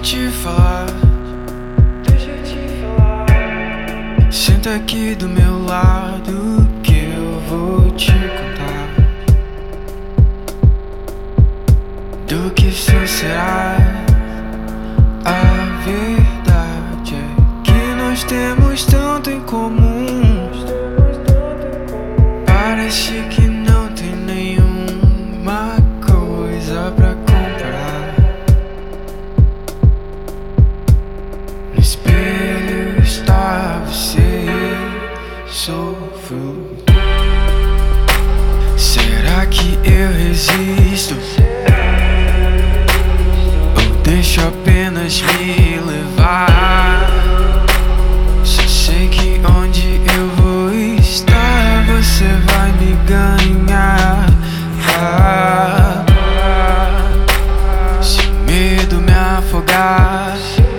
te falar. Senta aqui do meu lado que eu vou te contar do que isso será. A verdade é que nós temos tanto em comum. Parece que não tem nenhuma coisa pra comparar. No espelho está você, sofro. Será que eu resisto? Ou deixo apenas me levar? Só sei que onde eu vou estar, você vai me ganhar. Se o medo me afogar,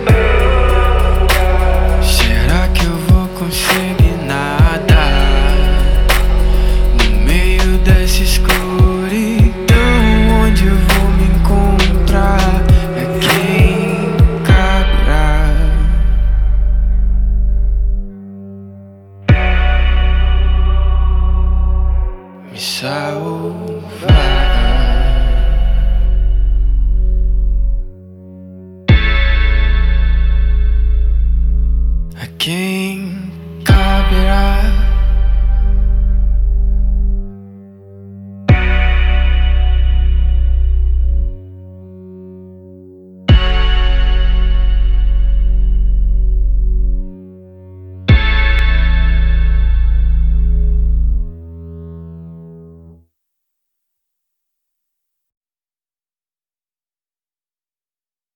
será que eu vou conseguir nadar no meio dessa escuridão? Onde eu vou me encontrar é quem caberá me salvar. A quem